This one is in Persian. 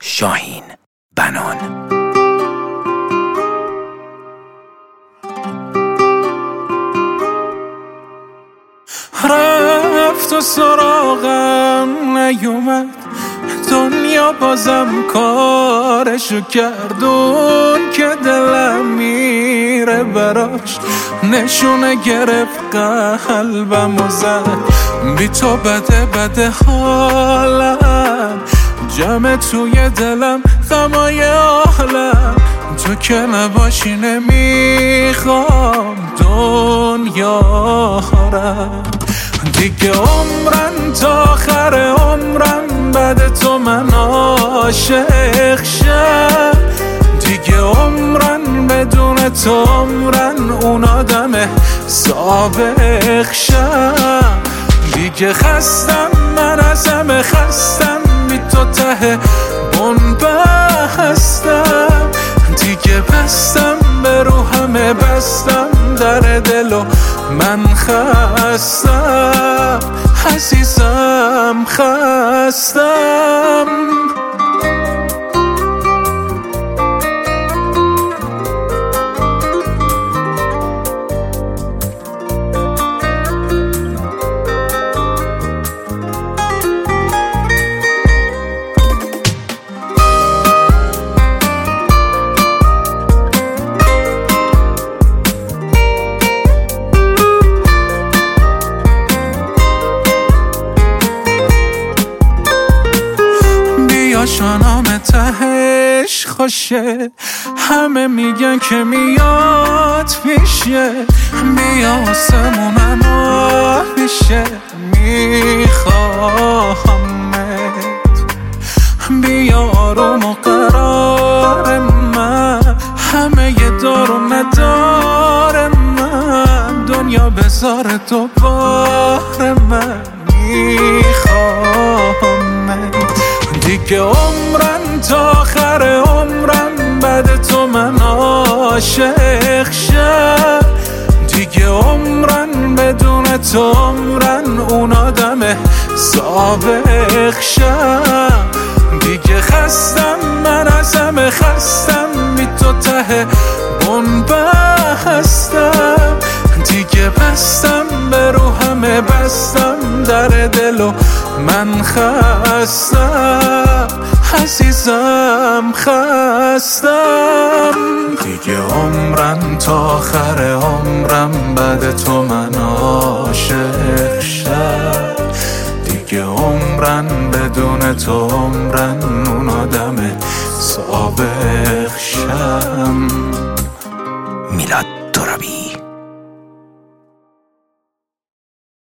شاهین بنان. رفت و سراغم نیومد، دنیا بازم کارشو کردون که دلم میره براش، نشونه گرفت قلبم و زد، بی تو بده حالم، جمع توی دلم غمای عالم، تو که نباشی نمیخوام دنیا رم، دیگه عمرم تا آخر عمرم بعد تو من عاشق شم، دیگه عمرن بدون تو عمرن اون آدم سابق شم، دیگه خستم من از همه خستم، بی تو ته بنبستم، دیگه بستم به رو همه بستم در دلو من خستم، عزیزم خستم. شانام تهش خوشه، همه میگن که میاد پیشه، بیا آسمونم میشه، میخواهمت، بیا آروم و قرار من، همه یه دار و ندار من، دنیا بذار دوباره من میخواهمت، دیگه عمرم تا آخر عمرم بعد تو من عاشق شم، دیگه عمرن بدون تو عمرن اون آدم سابق شم، دیگه خستم من از همه خستم، بی تو ته بنبستم، دیگه بستم به رو همه بستم در دلو من خستم، عزیزم خستم، دیگه عمرم تا آخر عمرم بعد تو من عاشق شم، دیگه عمرن بدون تو عمرن اون آدم سابق شم. میلاد